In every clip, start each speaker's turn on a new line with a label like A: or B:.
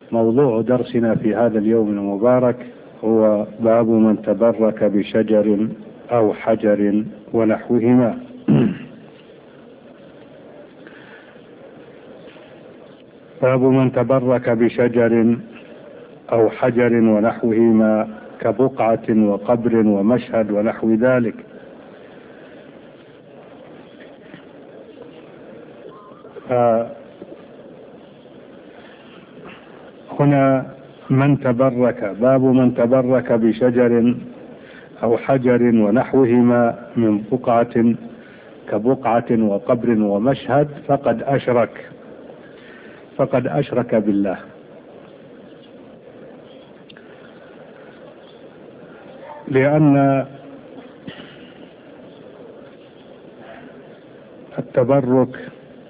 A: موضوع درسنا في هذا اليوم المبارك هو باب من تبرك بشجر أو حجر ونحوهما. باب من تبرك بشجر أو حجر ونحوهما كبقعة وقبر ومشهد ونحو ذلك. هنا من تبرك، باب من تبرك بشجر أو حجر ونحوهما من بقعة كبقعة وقبر ومشهد فقد أشرك بالله. لأن التبرك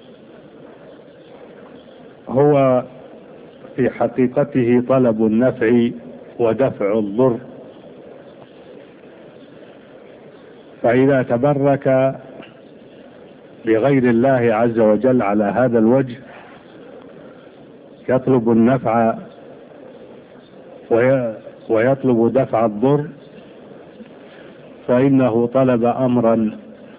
A: هو في حقيقته طلب النفع ودفع الضر، فإذا تبرك بغير الله عز وجل على هذا الوجه يطلب النفع ويطلب دفع الضر، فإنه طلب أمرا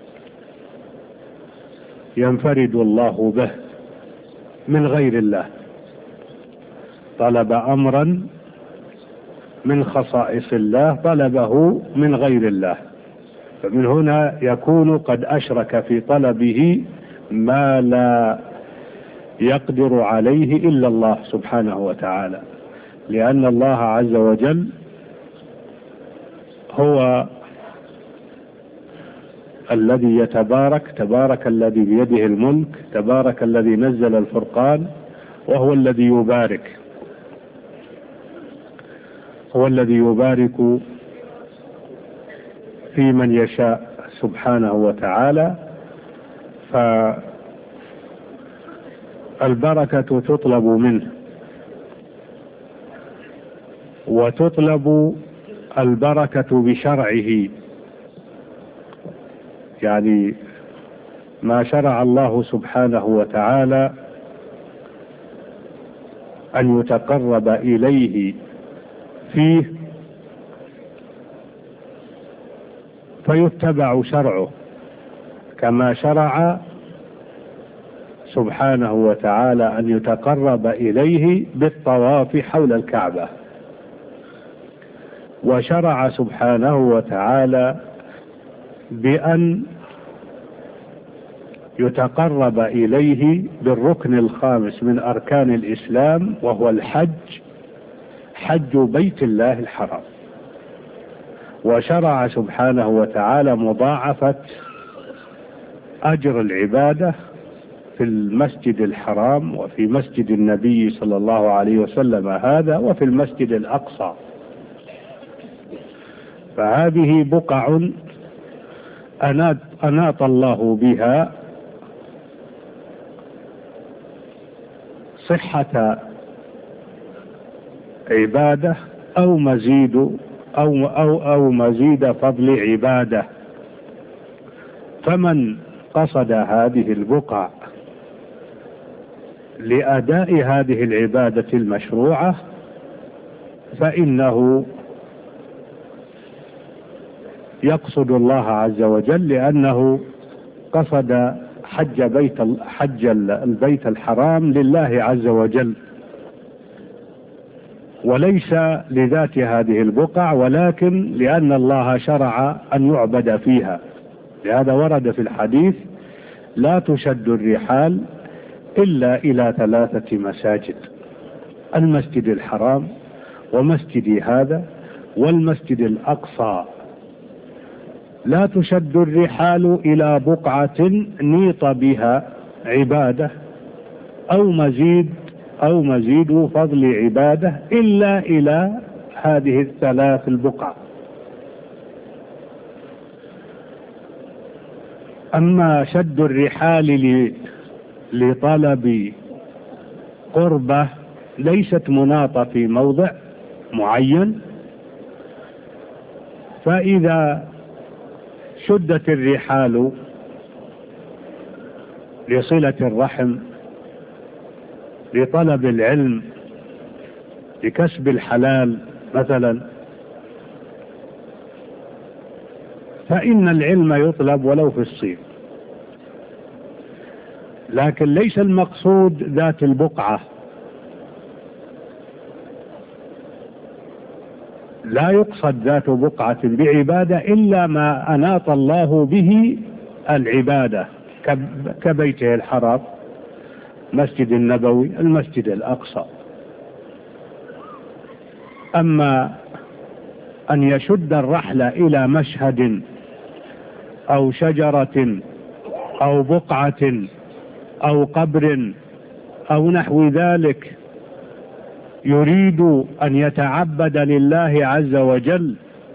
A: ينفرد الله به من غير الله، طلب أمرا من خصائص الله طلبه من غير الله، فمن هنا يكون قد أشرك في طلبه ما لا يقدر عليه إلا الله سبحانه وتعالى، لأن الله عز وجل هو الذي يتبارك، تبارك الذي بيده الملك، تبارك الذي نزل الفرقان، وهو الذي يبارك، هو الذي يبارك في من يشاء سبحانه وتعالى. فالبركة تطلب منه، وتطلب البركة بشرعه، يعني ما شرع الله سبحانه وتعالى أن يتقرب إليه فيه فيتبع شرعه، كما شرع سبحانه وتعالى أن يتقرب إليه بالطواف حول الكعبة، وشرع سبحانه وتعالى بأن يتقرب إليه بالركن الخامس من أركان الإسلام، وهو الحج، حج بيت الله الحرام. وشرع سبحانه وتعالى مضاعفة أجر العبادة في المسجد الحرام وفي مسجد النبي صلى الله عليه وسلم هذا، وفي المسجد الأقصى. فهذه بقع أناط الله بها صحة عبادة أو مزيد فضل عبادة. فمن قصد هذه البقع لأداء هذه العبادة المشروعة فإنه يقصد الله عز وجل، لأنه قصد حج البيت الحرام لله عز وجل، وليس لذات هذه البقع، ولكن لأن الله شرع أن يعبد فيها. لهذا ورد في الحديث: لا تشد الرحال إلا إلى 3 مساجد: المسجد الحرام، ومسجدي هذا، والمسجد الأقصى. لا تشد الرحال إلى بقعة نيط بها عبادة أو مزيد فضل عبادة إلا إلى هذه 3 البقع. أما شد الرحال لطلب قربة ليست مناطة في موضع معين، فإذا شدت الرحال لصلة الرحم، لطلب العلم، لكسب الحلال مثلا، فإن العلم يطلب ولو في الصين. لكن ليس المقصود ذات البقعة، لا يقصد ذات بقعة بعبادة إلا ما أناط الله به العبادة، كبيته الحرام، مسجد النبوي، المسجد الأقصى. أما أن يشد الرحل إلى مشهد أو شجرة أو بقعة أو قبر أو نحو ذلك يريد أن يتعبد لله عز وجل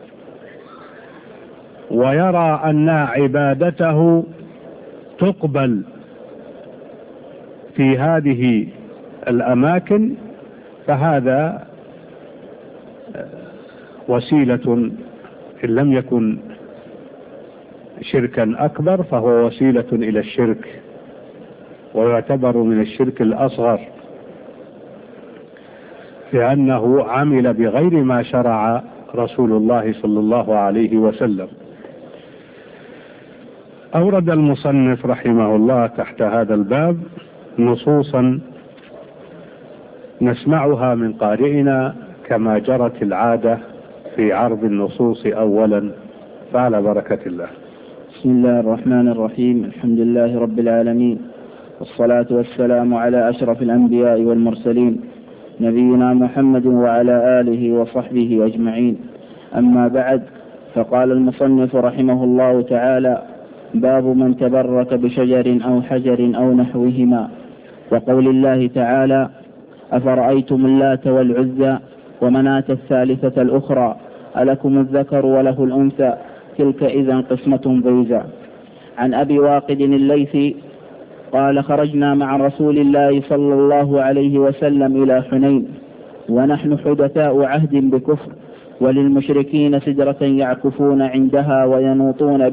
A: ويرى أن عبادته تقبل في هذه الأماكن، فهذا وسيلة إن لم يكن شركا أكبر فهو وسيلة إلى الشرك، ويعتبر من الشرك الأصغر، لأنه عمل بغير ما شرع رسول الله صلى الله عليه وسلم. أورد المصنف رحمه الله تحت هذا الباب نصوصا نسمعها من قارئنا كما جرت العادة في عرض النصوص أولا، فعلى بركة الله.
B: بسم الله الرحمن الرحيم. الحمد لله رب العالمين، والصلاة والسلام على أشرف الأنبياء والمرسلين، نبينا محمد وعلى آله وصحبه أجمعين. أما بعد، فقال المصنف رحمه الله تعالى: باب من تبرك بشجر أو حجر أو نحوهما. وقول الله تعالى: أفرأيتم اللات والعزى ومناة الثالثة الأخرى ألكم الذكر وله الأنثى تلك إذا قسمة ضيزى. عن أبي واقد الليثي قال: خرجنا مع رسول الله صلى الله عليه وسلم إلى حنين ونحن حدثاء عهد بكفر، وللمشركين سدرة يعكفون عندها وينوطون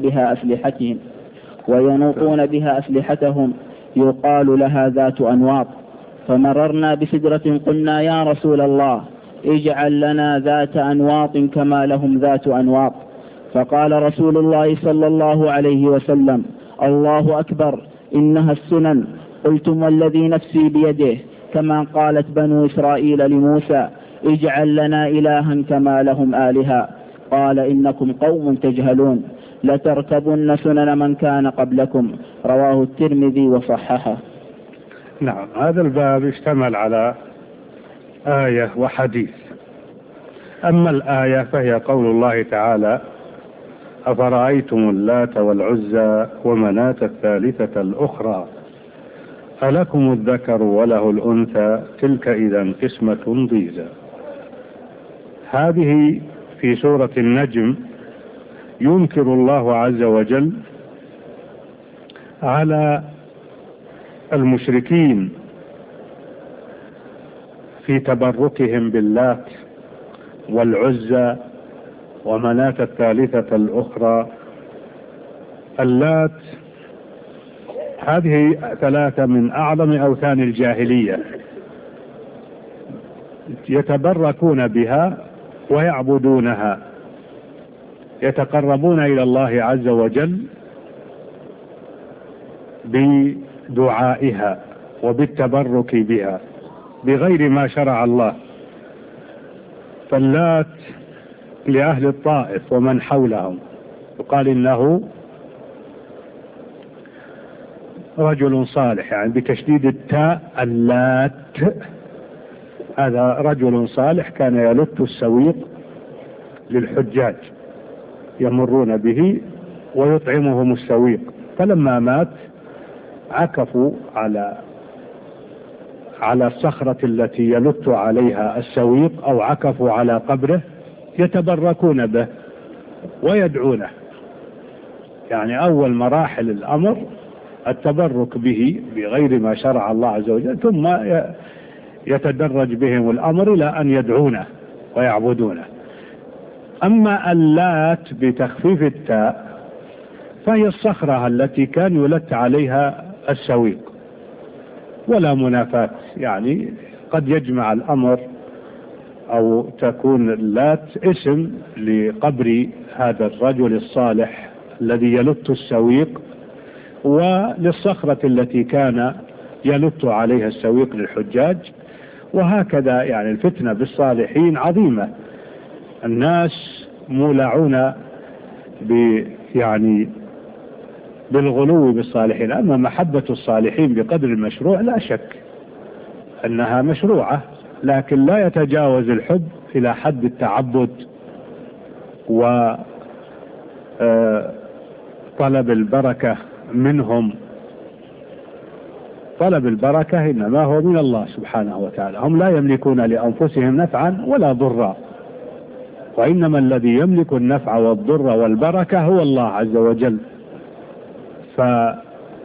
B: بها أسلحتهم يقال لها ذات أنواط. فمررنا بسدرة قلنا: يا رسول الله، اجعل لنا ذات أنواط كما لهم ذات أنواط. فقال رسول الله صلى الله عليه وسلم: الله أكبر، إنها السنن. قلتم: والذي نفسي بيده، كما قالت بنو إسرائيل لموسى: اجعل لنا إلها كما لهم آلهة. قال: إنكم قوم تجهلون، لتركبن سنن من كان قبلكم. رواه الترمذي وصححه.
A: نعم، هذا الباب اشتمل على آية وحديث. أما الآية فهي قول الله تعالى: أفرأيتم اللات والعزى ومناة الثالثة الأخرى ألكم الذكر وله الأنثى تلك إذا قسمة ضيزى. هذه في سورة النجم ينكر الله عز وجل على المشركين في تبركهم باللات والعزى ومناة الثالثة الأخرى. اللات هذه ثلاثة من أعظم أوثان الجاهلية، يتبركون بها ويعبدونها، يتقربون إلى الله عز وجل بدعائها وبالتبرك بها بغير ما شرع الله. فاللات لأهل الطائف ومن حولهم يقال إنه رجل صالح، يعني بتشديد التاء اللات، هذا رجل صالح كان يلت السويق للحجاج يمرون به ويطعمهم السويق، فلما مات عكفوا على الصخرة التي يلت عليها السويق أو عكفوا على قبره يتبركون به ويدعونه. يعني أول مراحل الأمر التبرك به بغير ما شرع الله عز وجل، ثم يتدرج بهم الأمر إلى أن يدعونه ويعبدونه. أما اللات بتخفيف التاء فهي الصخرة التي كان يلت عليها السويق، ولا منافاة، يعني قد يجمع الأمر أو تكون اللات اسم لقبر هذا الرجل الصالح الذي يلت السويق، وللصخرة التي كان يلت عليها السويق للحجاج. وهكذا يعني الفتنة بالصالحين عظيمة، الناس مولعون يعني بالغلو بالصالحين. أما محبة الصالحين بقدر المشروع لا شك أنها مشروعة، لكن لا يتجاوز الحب إلى حد التعبد وطلب البركة منهم. طلب البركة إنما هو من الله سبحانه وتعالى، هم لا يملكون لأنفسهم نفعا ولا ضرا، وإنما الذي يملك النفع والضر والبركة هو الله عز وجل. فما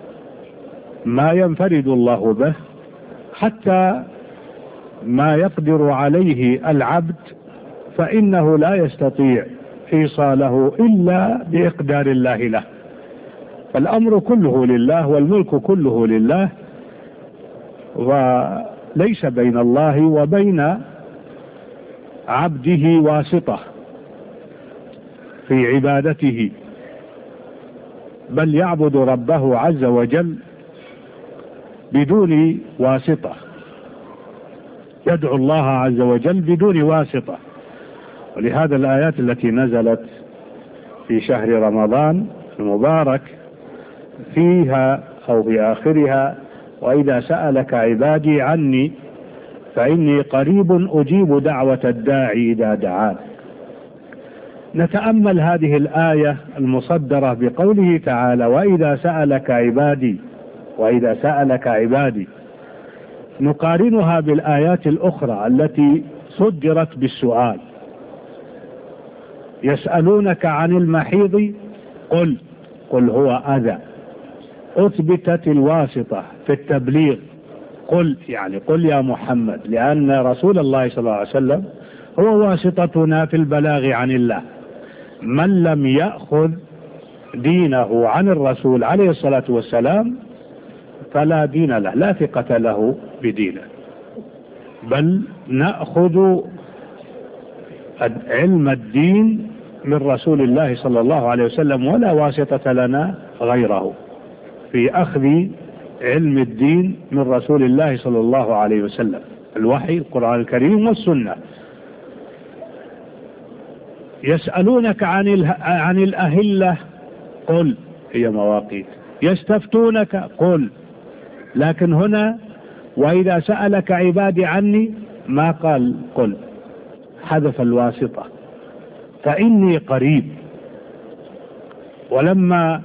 A: ينفرد الله به حتى ما يقدر عليه العبد فإنه لا يستطيع إيصاله إلا بإقدار الله له. فالأمر كله لله والملك كله لله، وليس بين الله وبين عبده واسطة في عبادته، بل يعبد ربه عز وجل بدون واسطة، يدعو الله عز وجل بدون واسطة. ولهذا الآيات التي نزلت في شهر رمضان المبارك فيها أو في آخرها: وإذا سألك عبادي عني فإني قريب أجيب دعوة الداعي إذا دعان. نتأمل هذه الآية المصدرة بقوله تعالى: وإذا سألك عبادي، وإذا سألك عبادي، نقارنها بالآيات الأخرى التي صدرت بالسؤال: يسألونك عن المحيض قل هو أذى. أثبتت الواسطة في التبليغ، قل يعني قل يا محمد، لأن رسول الله صلى الله عليه وسلم هو واسطتنا في البلاغ عن الله. من لم يأخذ دينه عن الرسول عليه الصلاة والسلام فلا دين له، لا ثقة له بدينه، بل نأخذ علم الدين من رسول الله صلى الله عليه وسلم، ولا واسطة لنا غيره في أخذ علم الدين من رسول الله صلى الله عليه وسلم، الوحي القرآن الكريم والسنة. يسألونك عن الأهلة قل هي مواقيت، يستفتونك قل. لكن هنا وإذا سألك عبادي عني ما قال قل، حذف الواسطة، فإني قريب. ولما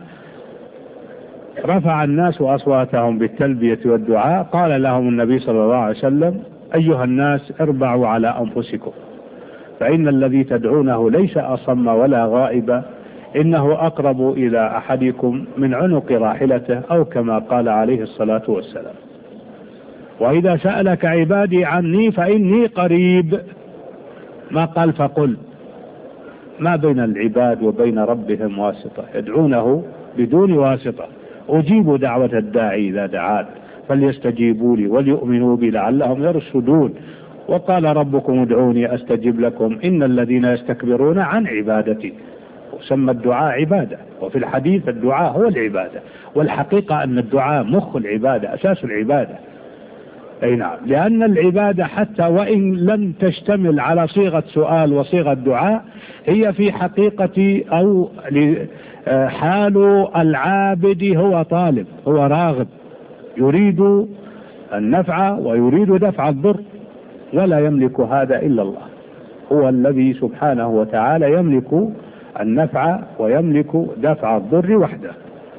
A: رفع الناس أصواتهم بالتلبية والدعاء قال لهم النبي صلى الله عليه وسلم: أيها الناس اربعوا على أنفسكم، فإن الذي تدعونه ليس أصم ولا غائب، إنه أقرب إلى أحدكم من عنق راحلته، أو كما قال عليه الصلاة والسلام. وإذا سألك عبادي عني فإني قريب، ما قال فقل. ما بين العباد وبين ربهم واسطة، يدعونه بدون واسطة. أجيب دعوة الداعي إذا دعان فليستجيبوا لي وليؤمنوا بي لعلهم يرشدون. وقال ربكم ادعوني أستجب لكم إن الذين يستكبرون عن عبادتي. وسمى الدعاء عبادة، وفي الحديث الدعاء هو العبادة، والحقيقة أن الدعاء مخ العبادة، أساس العبادة. أي نعم، لأن العبادة حتى وإن لم تشتمل على صيغة سؤال وصيغة دعاء، هي في حقيقة أو حال العابد هو طالب، هو راغب، يريد النفع ويريد دفع الضر، ولا يملك هذا إلا الله. هو الذي سبحانه وتعالى يملك النفع ويملك دفع الضر وحده.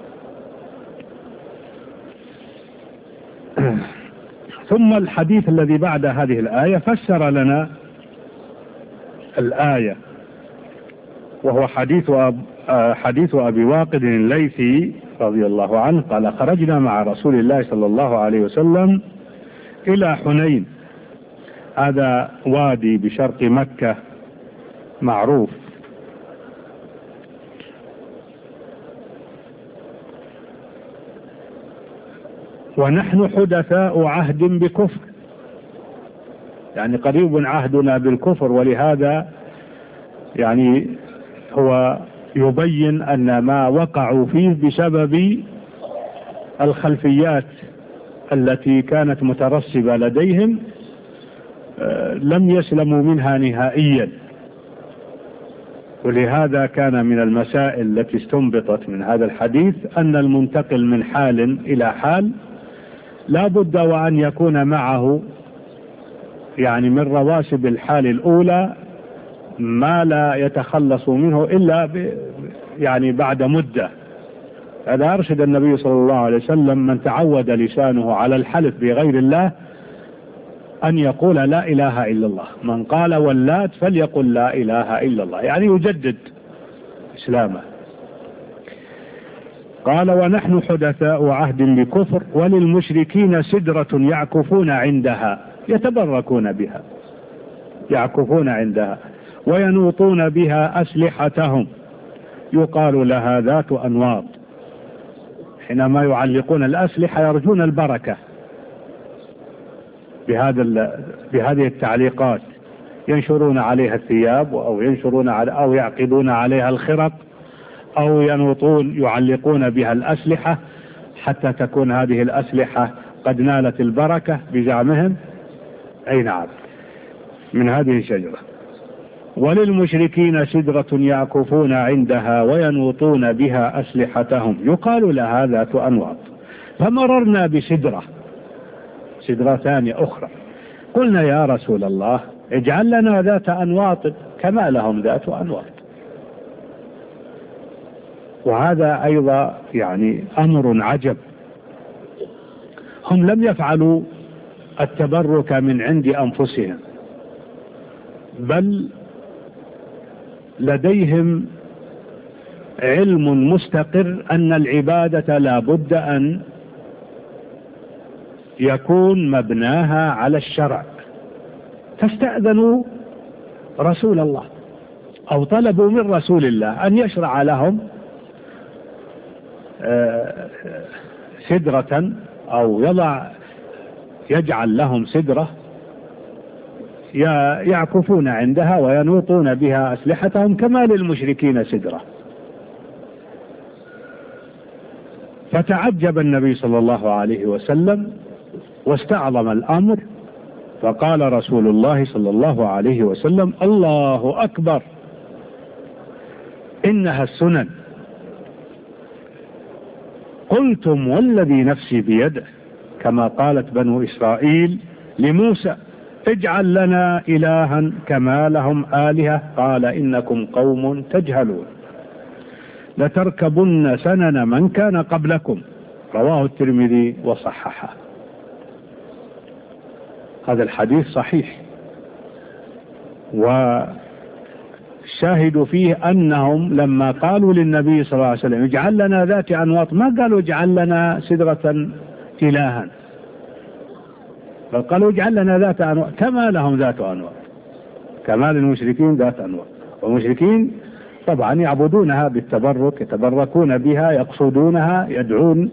A: ثم الحديث الذي بعد هذه الآية فسر لنا الآية، وهو حديث أبي واقد الليثي رضي الله عنه قال: خرجنا مع رسول الله صلى الله عليه وسلم إلى حنين، هذا وادي بشرق مكة معروف، ونحن حدثاء عهد بكفر، يعني قريب عهدنا بالكفر، ولهذا يعني هو يبين أن ما وقعوا فيه بسبب الخلفيات التي كانت مترسبة لديهم، لم يسلموا منها نهائيا. ولهذا كان من المسائل التي استنبطت من هذا الحديث أن المنتقل من حال إلى حال لا بد وأن يكون معه يعني من رواسب الحال الأولى ما لا يتخلص منه إلا يعني بعد مدة. هذا أرشد النبي صلى الله عليه وسلم من تعود لسانه على الحلف بغير الله أن يقول لا إله إلا الله، من قال واللات فليقل لا إله إلا الله، يعني يجدد إسلامه. قال ونحن حدثاء عهد بكفر وللمشركين سدرة يعكفون عندها، يتبركون بها، يعكفون عندها وينوطون بها أسلحتهم، يقال لها ذات أنواط. حينما يعلقون الأسلحة يرجون البركة بهذه التعليقات، ينشرون عليها الثياب أو يعقدون عليها الخرق أو ينوطون يعلقون بها الأسلحة حتى تكون هذه الأسلحة قد نالت البركة بزعمهم. أي نعم، من هذه الشجرة. وللمشركين سدرة يعكفون عندها وينوطون بها أسلحتهم، يقال لها ذات أنواط. فمررنا بسدرة، سدرة ثانية أخرى، قلنا يا رسول الله اجعل لنا ذات أنواط كما لهم ذات أنواط. وهذا أيضا يعني أمر عجب، هم لم يفعلوا التبرك من عند أنفسهم، بل لديهم علم مستقر أن العبادة لا بد أن يكون مبناها على الشرع، فاستأذنوا رسول الله أو طلبوا من رسول الله أن يشرع لهم سدرة، أو يجعل لهم سدرة يعكفون عندها وينوطون بها أسلحتهم كما للمشركين سدرة. فتعجب النبي صلى الله عليه وسلم واستعظم الأمر، فقال رسول الله صلى الله عليه وسلم الله أكبر إنها السنن. قلتم والذي نفسي بيده، كما قالت بنو إسرائيل لموسى اجعل لنا إلها كما لهم آلهة، قال إنكم قوم تجهلون لتركبن سنن من كان قبلكم، رواه الترمذي وصححه. هذا الحديث صحيح، والشاهد فيه أنهم لما قالوا للنبي صلى الله عليه وسلم اجعل لنا ذات أنواط، ما قالوا اجعل لنا سدرة إلها، بل قالوا اجعل لنا ذات أنواط كما لهم ذات أنواط، كما للمشركين ذات أنواط. والمشركين طبعا يعبدونها بالتبرك، يتبركون بها، يقصدونها، يدعون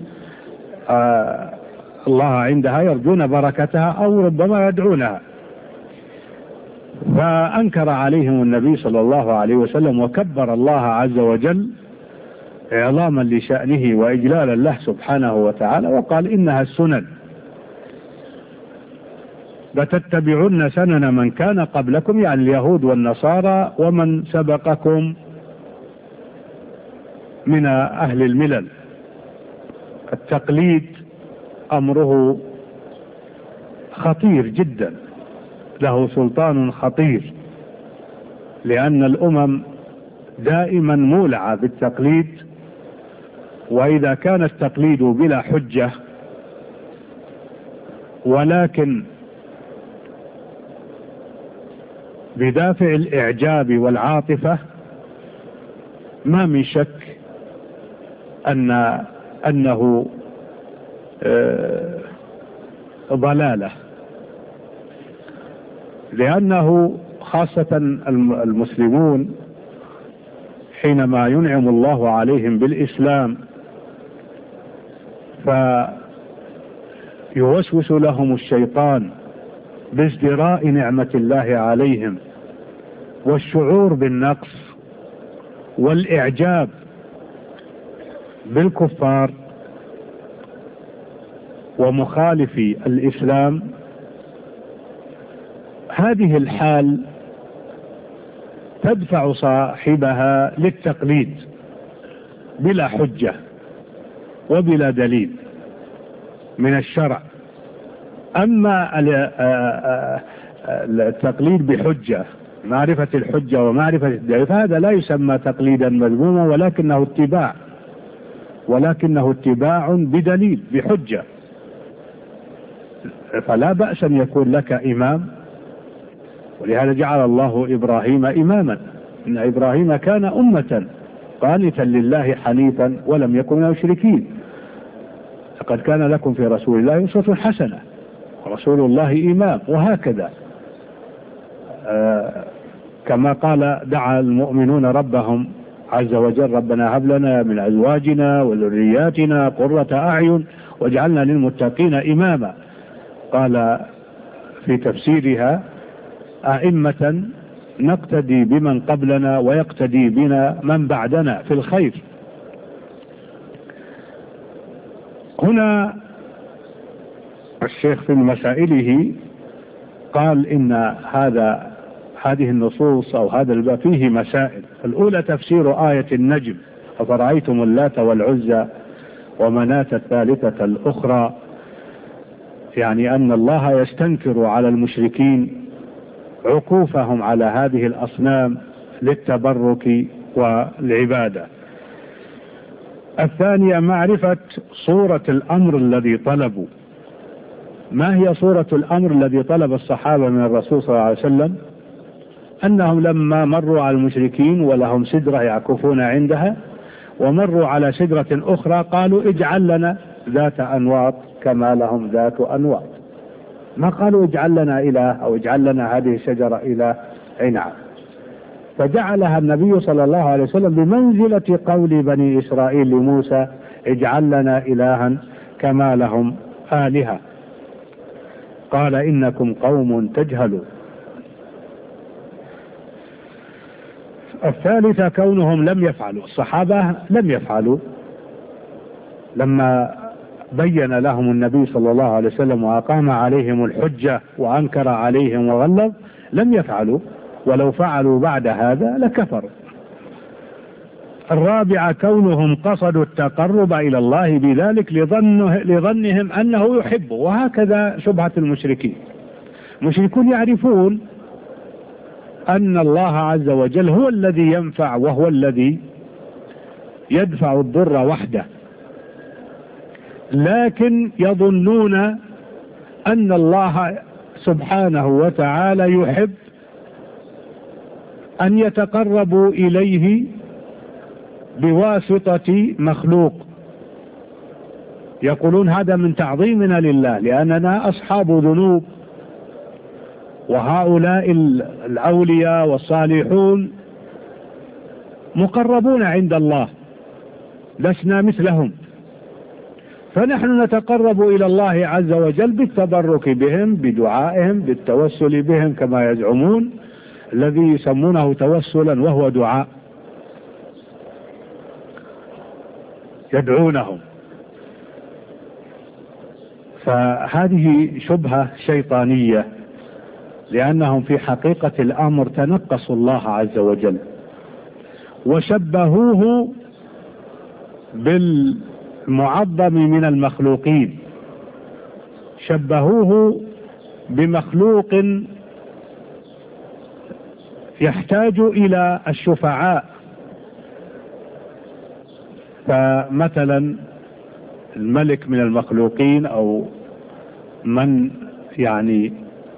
A: الله عندها، يرجون بركتها أو ربما يدعونها. فأنكر عليهم النبي صلى الله عليه وسلم وكبر الله عز وجل إعظاما لشأنه وإجلالا له سبحانه وتعالى، وقال إنها السنن لتتبعن سنن من كان قبلكم، يعني اليهود والنصارى ومن سبقكم من أهل الملل. التقليد أمره خطير جدا، له سلطان خطير، لأن الأمم دائما مولعة بالتقليد، وإذا كان التقليد بلا حجة ولكن بدافع الإعجاب والعاطفة، ما من شك أنه ضلالة، لأنه خاصة المسلمون حينما ينعم الله عليهم بالإسلام فيوسوس لهم الشيطان بازدراء نعمة الله عليهم والشعور بالنقص والإعجاب بالكفار ومخالفي الإسلام، هذه الحال تدفع صاحبها للتقليد بلا حجة وبلا دليل من الشرع. أما التقليد بحجة، معرفة الحجة ومعرفة الدليل، فهذا لا يسمى تقليدا مذموما، ولكنه اتباع بدليل بحجة. فلا بأس أن يكون لك إمام، ولهذا جعل الله إبراهيم إماما، إن إبراهيم كان أمة قانتا لله حنيفا ولم يكن من المشركين. لقد كان لكم في رسول الله أسوة حسنة، ورسول الله إمام. وهكذا كما قال دعا المؤمنون ربهم عز وجل: ربنا هب لنا من أزواجنا وذرياتنا قرة أعين واجعلنا للمتقين إماما. قال في تفسيرها: أئمة نقتدي بمن قبلنا ويقتدي بنا من بعدنا في الخير. هنا الشيخ في مسائله قال إن هذه النصوص أو هذا الباب فيه مسائل. الأولى تفسير آية النجم: أفرأيتم اللات والعزى ومناة الثالثة الأخرى، يعني أن الله يستنكر على المشركين عكوفهم على هذه الأصنام للتبرك والعبادة. الثانية معرفة صورة الأمر الذي طلبوا. ما هي صورة الأمر الذي طلب الصحابة من الرسول صلى الله عليه وسلم؟ أنهم لما مروا على المشركين ولهم سدرة يعكفون عندها، ومروا على سدرة أخرى قالوا: اجعل لنا ذات أنواط كما لهم ذات أنواط. ما قالوا اجعل لنا إله أو اجعل لنا هذه الشجرة إله. نعم. فجعلها النبي صلى الله عليه وسلم بمنزلة قول بني إسرائيل لموسى: اجعل لنا إلها كما لهم آلهة. قال: إنكم قوم تجهلون. الثالثة كونهم لم يفعلوا، الصحابة لم يفعلوا لما بين لهم النبي صلى الله عليه وسلم وأقام عليهم الحجة وأنكر عليهم وغلظ، لم يفعلوا، ولو فعلوا بعد هذا لكفروا. الرابعة كونهم قصدوا التقرب إلى الله بذلك لظنهم أنه يحبه. وهكذا شبهة المشركين. المشركون يعرفون أن الله عز وجل هو الذي ينفع وهو الذي يدفع الضر وحده، لكن يظنون أن الله سبحانه وتعالى يحب أن يتقربوا إليه بواسطة مخلوق. يقولون: هذا من تعظيمنا لله لأننا أصحاب ذنوب، وهؤلاء الأولياء والصالحون مقربون عند الله، لسنا مثلهم، فنحن نتقرب إلى الله عز وجل بالتبرك بهم، بدعائهم، بالتوسل بهم كما يزعمون، الذي يسمونه توسلا وهو دعاء، يدعونهم. فهذه شبهة شيطانية، لأنهم في حقيقة الأمر تنقصوا الله عز وجل وشبهوه بالمعظم من المخلوقين، شبهوه بمخلوق يحتاج إلى الشفعاء. فمثلا الملك من المخلوقين، أو من يعني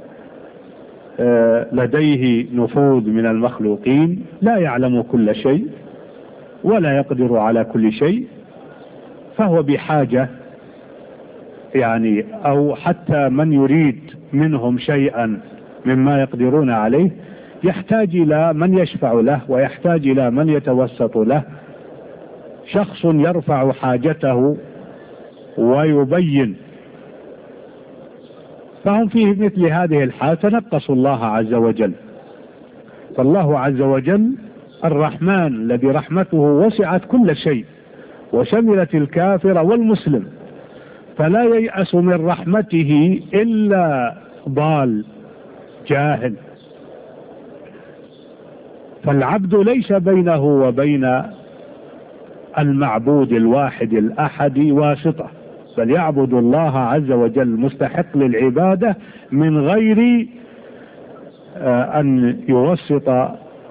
A: لديه نفوذ من المخلوقين، لا يعلم كل شيء ولا يقدر على كل شيء، فهو بحاجة يعني، أو حتى من يريد منهم شيئا مما يقدرون عليه يحتاج إلى من يشفع له، ويحتاج إلى من يتوسط له، شخص يرفع حاجته ويبين فهم في مثل هذه الحال تنقصوا الله عز وجل. فالله عز وجل الرحمن الذي رحمته وسعت كل شيء وشملت الكافر والمسلم، فلا ييأس من رحمته إلا ضال جاهل. فالعبد ليس بينه وبين المعبود الواحد الأحد واسطة، بل يعبد الله عز وجل مستحق للعبادة من غير أن يوسط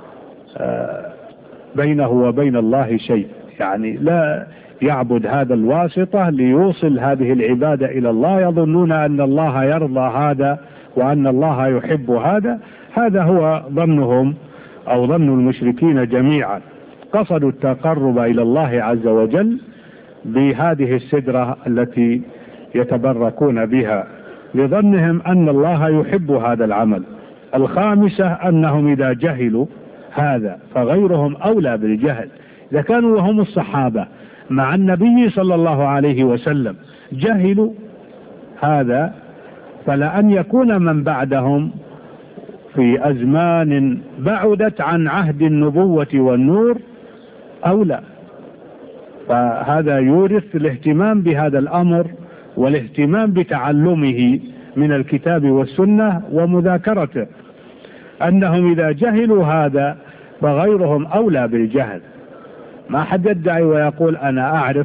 A: بينه وبين الله شيء. يعني لا يعبد هذا الواسطة ليوصل هذه العبادة إلى الله، يظنون أن الله يرضى هذا وأن الله يحب هذا. هذا هو ظنهم أو ظن المشركين جميعا. قصدوا التقرب إلى الله عز وجل بهذه السدرة التي يتبركون بها لظنهم أن الله يحب هذا العمل. الخامسة أنهم إذا جهلوا هذا فغيرهم أولى بالجهل. إذا كانوا وهم الصحابة مع النبي صلى الله عليه وسلم جهلوا هذا، فلأن يكون من بعدهم في أزمان بعدت عن عهد النبوة والنور أولى. فهذا يورث الاهتمام بهذا الأمر والاهتمام بتعلمه من الكتاب والسنة ومذاكرته، أنهم إذا جهلوا هذا فغيرهم أولى بالجهل. ما حد يدعي ويقول أنا أعرف،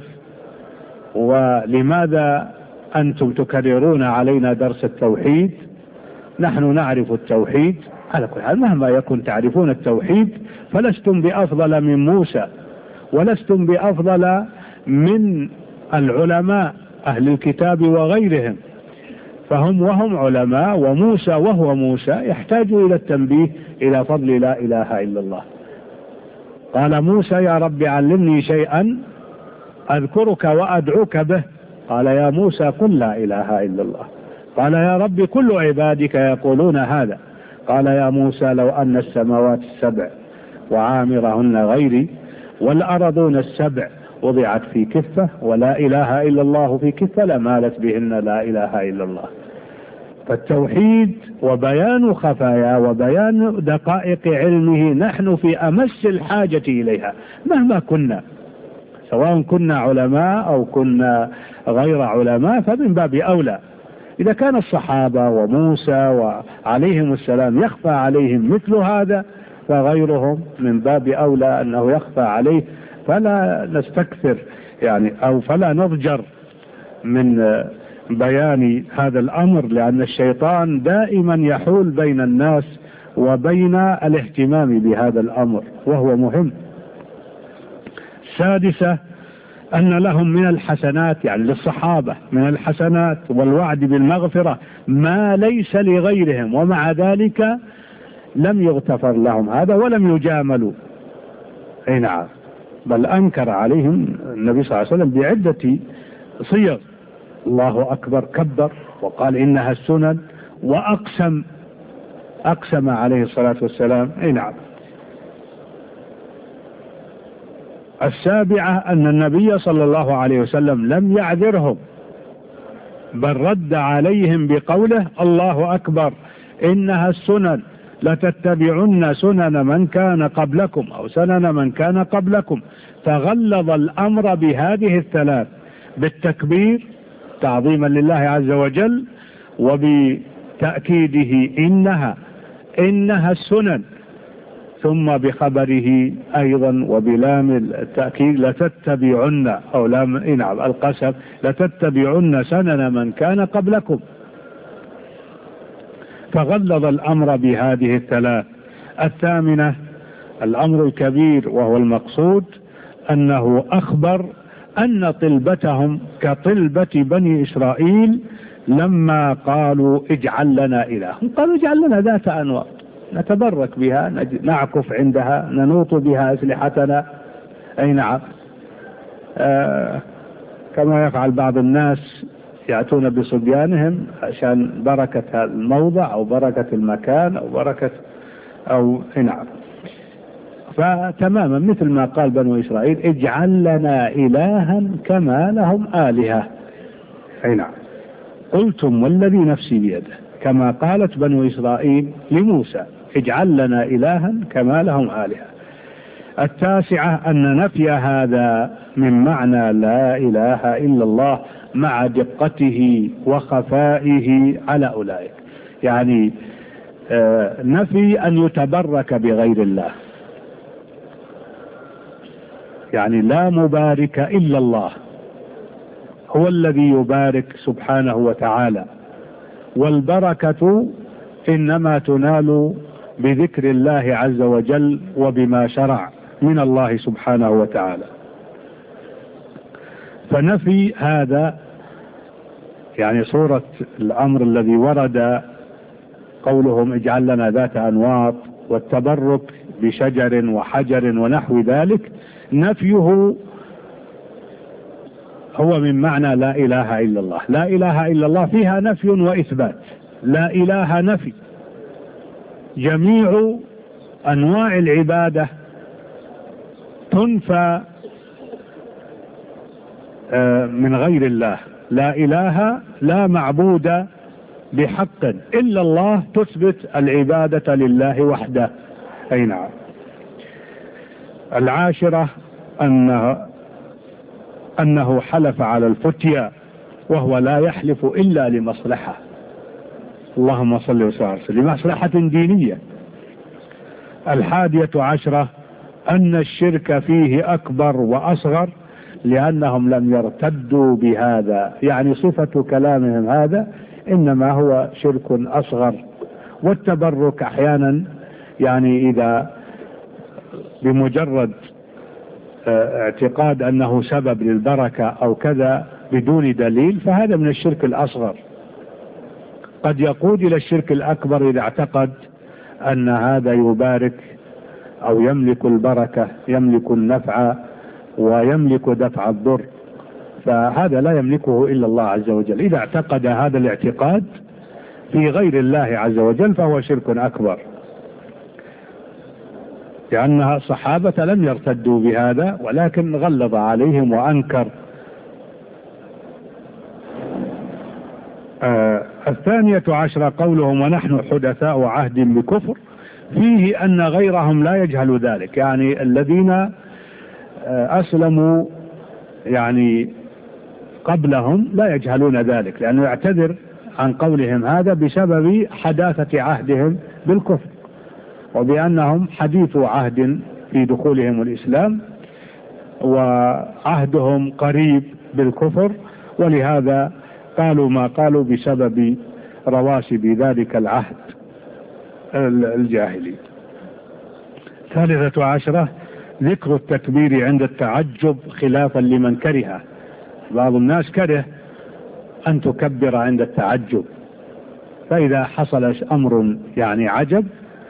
A: ولماذا أنتم تكررون علينا درس التوحيد؟ نحن نعرف التوحيد. على كل حال مهما يكن تعرفون التوحيد فلستم بأفضل من موسى، ولستم بأفضل من العلماء أهل الكتاب وغيرهم. فهم وهم علماء، وموسى وهو موسى يحتاج إلى التنبيه إلى فضل لا إله إلا الله. قال موسى يا رب علمني شيئا أذكرك وأدعوك به. قال يا موسى قل لا إله إلا الله. قال يا رب كل عبادك يقولون هذا. قال يا موسى لو أن السماوات السبع وعامرهن غيري والأرضون السبع وضعت في كفة ولا إله إلا الله في كفة لمالت بهن لا إله إلا الله. فالتوحيد وبيان خفايا وبيان دقائق علمه نحن في أمس الحاجة إليها مهما كنا، سواء كنا علماء أو كنا غير علماء، فمن باب أولى. إذا كان الصحابة وموسى وعليهم السلام يخفى عليهم مثل هذا، فغيرهم من باب أولى أنه يخفى عليه. فلا نستكثر يعني أو فلا نضجر من بيان هذا الأمر، لأن الشيطان دائما يحول بين الناس وبين الاهتمام بهذا الأمر وهو مهم. السادسة أن لهم من الحسنات، يعني للصحابة من الحسنات والوعد بالمغفرة ما ليس لغيرهم، ومع ذلك لم يغتفر لهم هذا ولم يجاملوا. أي نعم، بل أنكر عليهم النبي صلى الله عليه وسلم بعدة صيغ. الله أكبر كبر وقال إنها السنن، أقسم عليه الصلاة والسلام. أي نعم. السابعة أن النبي صلى الله عليه وسلم لم يعذرهم، بل رد عليهم بقوله الله أكبر إنها السنن لتتبعن سنن من كان قبلكم أو سنن من كان قبلكم. فغلظ الأمر بهذه الثلاث، بالتكبير تعظيما لله عز وجل، وبتأكيده إنها السنن، ثم بخبره أيضا وبلام التأكيد لتتبعن أو لام القسم لتتبعن سنن من كان قبلكم. فغلظ الأمر بهذه الثلاث. الثامنة الأمر الكبير وهو المقصود، أنه أخبر أن طلبتهم كطلبة بني إسرائيل لما قالوا اجعل لنا إله، قالوا اجعل لنا ذات أنواط نتبرك بها، نعكف عندها، ننوط بها أسلحتنا. أي نعم. كما يفعل بعض الناس، يأتون بصبيانهم عشان بركة الموضع أو بركة المكان أو بركة أو نعم. فتماما مثل ما قال بنو إسرائيل اجعل لنا إلها كما لهم آلهة. أي نعم. قلتم والذي نفسي بيده، كما قالت بنو إسرائيل لموسى اجعل لنا إلها كما لهم آلهة. التاسعة أن نفي هذا من معنى لا إله إلا الله مع دقته وخفائه على أولئك، يعني نفي أن يتبرك بغير الله، يعني لا مبارك إلا الله، هو الذي يبارك سبحانه وتعالى، والبركة إنما تنال بذكر الله عز وجل وبما شرع من الله سبحانه وتعالى. فنفي هذا يعني صورة الأمر الذي ورد قولهم اجعل لنا ذات أنواط والتبرك بشجر وحجر ونحو ذلك، نفيه هو من معنى لا إله إلا الله. لا إله إلا الله فيها نفي وإثبات، لا إله نفي، جميع أنواع العبادة تنفى من غير الله. لا إله لا معبود بحق إلا الله، تثبت العبادة لله وحده. أي نعم. العاشرة أنه حلف على الفتيا وهو لا يحلف إلا لمصلحة، اللهم صل وسلم، لمصلحة دينية. الحادية عشرة أن الشرك فيه أكبر وأصغر لأنهم لم يرتدوا بهذا، يعني صفة كلامهم هذا إنما هو شرك أصغر. والتبرك أحيانا يعني إذا بمجرد اعتقاد أنه سبب للبركة أو كذا بدون دليل فهذا من الشرك الأصغر. قد يقود إلى الشرك الأكبر إذا اعتقد أن هذا يبارك أو يملك البركة، يملك النفع ويملك دفع الضر، فهذا لا يملكه إلا الله عز وجل. إذا اعتقد هذا الاعتقاد في غير الله عز وجل فهو شرك أكبر، لأن الصحابة لم يرتدوا بهذا ولكن غلظ عليهم وأنكر. الثانية عشرة قولهم ونحن حدثاء عهد بكفر، فيه أن غيرهم لا يجهل ذلك، يعني الذين أسلموا يعني قبلهم لا يجهلون ذلك، لأنه يعتذر عن قولهم هذا بسبب حداثة عهدهم بالكفر، وبأنهم حديث عهد في دخولهم الإسلام وعهدهم قريب بالكفر، ولهذا قالوا ما قالوا بسبب رواسب ذلك العهد الجاهلي. ثالثة عشرة ذكر التكبير عند التعجب خلافا لمن كره. بعض الناس كره أن تكبر عند التعجب، فإذا حصل أمر يعني عجب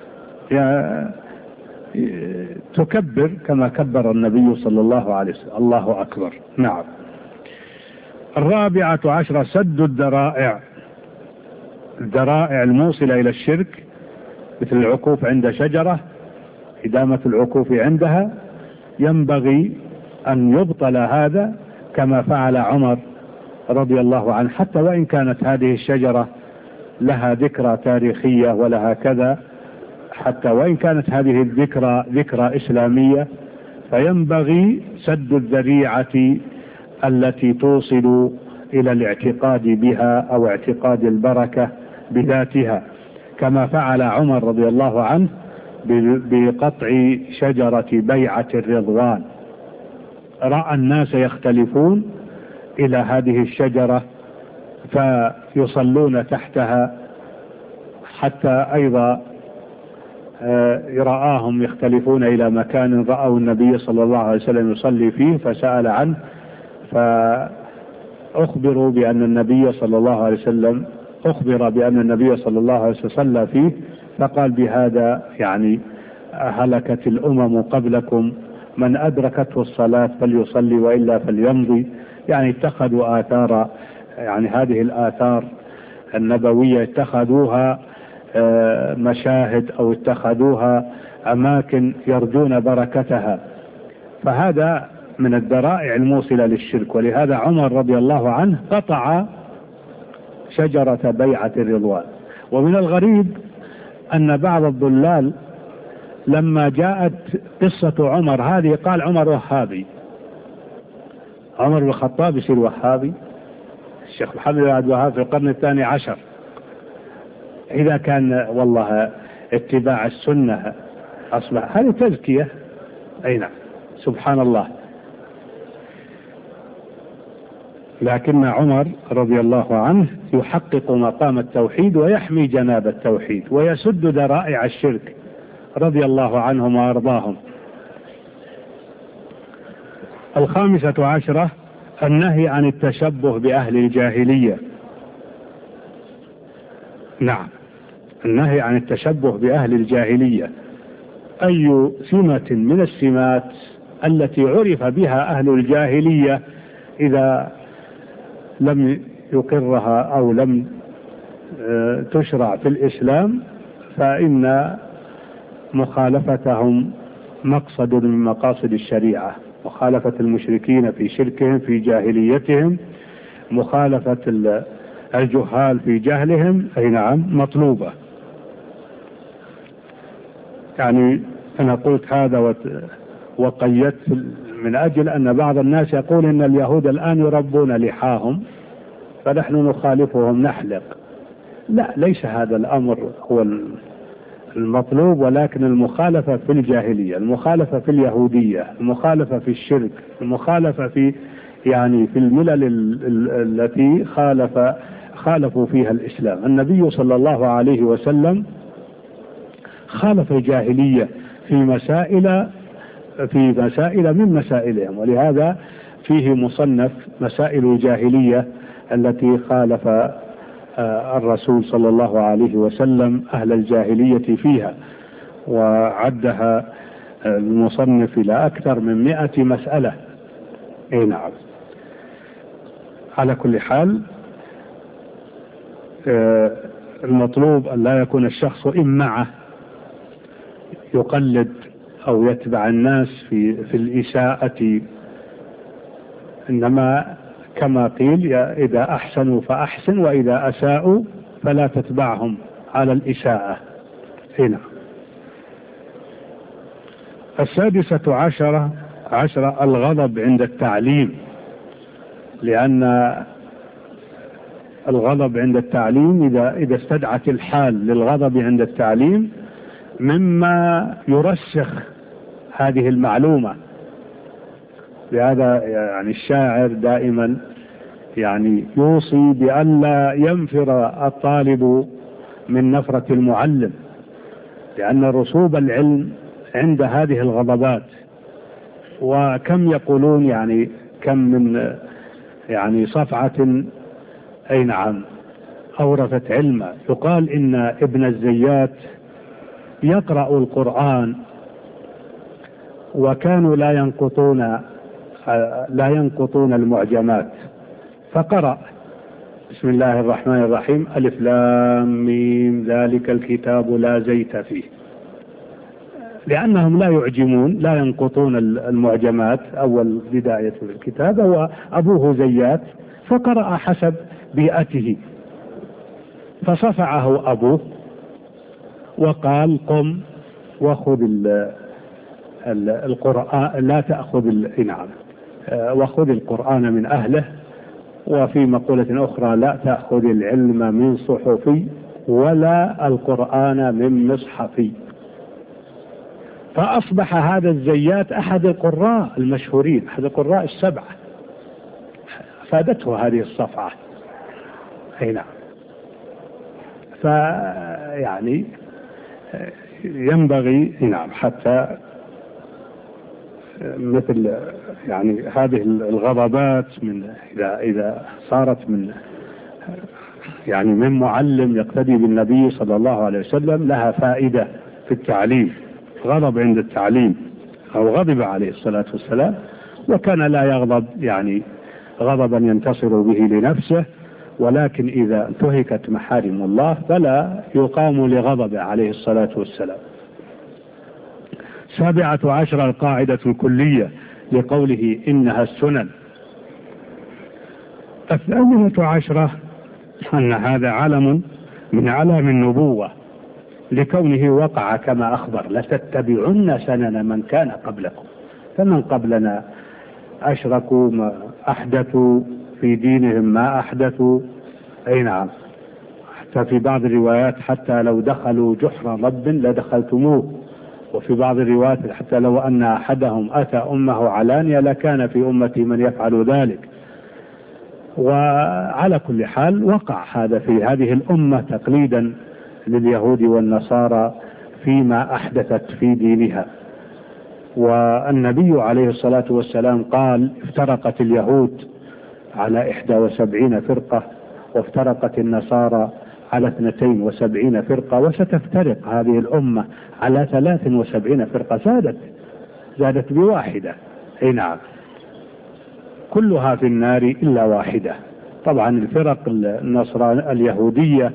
A: تكبر كما كبر النبي صلى الله عليه وسلم، الله أكبر. نعم. الرابعة عشرة سد الذرائع، الذرائع الموصلة إلى الشرك مثل العكوف عند شجرة، إدامة العكوف عندها، ينبغي أن يبطل هذا كما فعل عمر رضي الله عنه، حتى وإن كانت هذه الشجرة لها ذكرى تاريخية ولها كذا، حتى وإن كانت هذه الذكرى ذكرى إسلامية، فينبغي سد الذريعة التي توصل إلى الاعتقاد بها أو اعتقاد البركة بذاتها، كما فعل عمر رضي الله عنه بقطع شجرة بيعة الرضوان. رأى الناس يختلفون إلى هذه الشجرة فيصلون تحتها، حتى أيضا رآهم يختلفون إلى مكان رأوا النبي صلى الله عليه وسلم يصلي فيه فسأل عنه، فأخبروا بأن النبي صلى الله عليه وسلم صلى فيه، فقال بهذا يعني هلكت الأمم قبلكم، من أدركته الصلاة فليصلي وإلا فليمضي. يعني اتخذوا آثار، يعني هذه الآثار النبوية اتخذوها مشاهد أو اتخذوها أماكن يرجون بركتها، فهذا من الذرائع الموصلة للشرك. ولهذا عمر رضي الله عنه قطع شجرة بيعة الرضوان. ومن الغريب أن بعض الضلال لما جاءت قصة عمر هذه قال عمر وهابي، عمر بن الخطاب يصير وهابي؟ الشيخ محمد بن عبد الوهاب في القرن الثاني عشر، إذا كان والله اتباع السنة أصبح هذه تزكية. أي نعم، سبحان الله. لكن عمر رضي الله عنه يحقق مقام التوحيد ويحمي جناب التوحيد ويسد ذرائع الشرك رضي الله عنهم وأرضاهم. 15 النهي عن التشبه بأهل الجاهلية. نعم، النهي عن التشبه بأهل الجاهلية. أي سمة من السمات التي عرف بها أهل الجاهلية إذا لم يقرها أو لم تشرع في الإسلام فإن مخالفتهم مقصد من مقاصد الشريعة، مخالفة المشركين في شركهم في جاهليتهم، مخالفة الجهال في جهلهم، أي نعم مطلوبة. يعني أنا قلت هذا وقيدت من أجل أن بعض الناس يقول إن اليهود الآن يربون لحاهم فنحن نخالفهم نحلق. لا، ليس هذا الأمر هو المطلوب، ولكن المخالفة في الجاهلية، المخالفة في اليهودية، المخالفة في الشرك، المخالفة في في الملل التي خالفوا فيها الإسلام. النبي صلى الله عليه وسلم خالف الجاهلية في مسائل من مسائلهم، ولهذا فيه مصنف مسائل الجاهلية التي خالف الرسول صلى الله عليه وسلم أهل الجاهلية فيها، وعدها المصنف إلى أكثر من 100 مسألة. أي نعم. على كل حال المطلوب أن لا يكون الشخص إمعة يقلد أو يتبع الناس في الإساءة، إنما كما قيل إذا أحسنوا فأحسن وإذا أساءوا فلا تتبعهم على الإساءة. هنا 16 الغضب عند التعليم، لأن الغضب عند التعليم إذا استدعت الحال للغضب عند التعليم مما يرسخ هذه المعلومة. لهذا الشاعر دائما يوصي بأن لا ينفر الطالب من نفرة المعلم، لأن رسوب العلم عند هذه الغضبات. وكم يقولون كم من صفعة أي نعم أورثت علما. يقال إن ابن الزيات يقرأ القرآن وكانوا لا ينقطون المعجمات، فقرأ بسم الله الرحمن الرحيم ألف لام ميم ذلك الكتاب لا زيت فيه، لأنهم لا يعجمون لا ينقطون المعجمات أول بداية الكتاب، وأبوه زيات فقرأ حسب بيئته، فصفعه أبوه وقال قم وخذ القرآن لا تأخذ وخذ القرآن من أهله، وفي مقولة أخرى لا تأخذ العلم من صحفي ولا القرآن من مصحفي. فأصبح هذا الزيات أحد القراء المشهورين، أحد القراء السبعة، فادته هذه الصفعة. أي نعم. ينبغي حتى مثل هذه الغضبات إذا صارت من معلم يقتدي بالنبي صلى الله عليه وسلم لها فائدة في التعليم. غضب عند التعليم، أو غضب عليه الصلاة والسلام وكان لا يغضب غضبا ينتصر به لنفسه، ولكن إذا انتهكت محارم الله فلا يقام لغضب عليه الصلاة والسلام. 17 القاعدة الكلية لقوله إنها السنن. 18 أن هذا علم من علام النبوة لكونه وقع كما أخبر: لتتبعن سنن من كان قبلكم. فمن قبلنا أشركوا ما أحدثوا في دينهم ما أحدثوا. أي نعم. حتى في بعض الروايات: حتى لو دخلوا جحر ضب لدخلتموه. وفي بعض الروايات: حتى لو أن أحدهم أتى أمه علانية لكان في أمتي من يفعل ذلك. وعلى كل حال وقع هذا في هذه الأمة تقليدا لليهود والنصارى فيما أحدثت في دينها. والنبي عليه الصلاة والسلام قال: افترقت اليهود على 71 فرقة، وافترقت النصارى على 72 فرقة، وستفترق هذه الأمة على 73 فرقة. زادت بواحدة. اي نعم. كلها في النار إلا واحدة. طبعا الفرق النصرانية اليهودية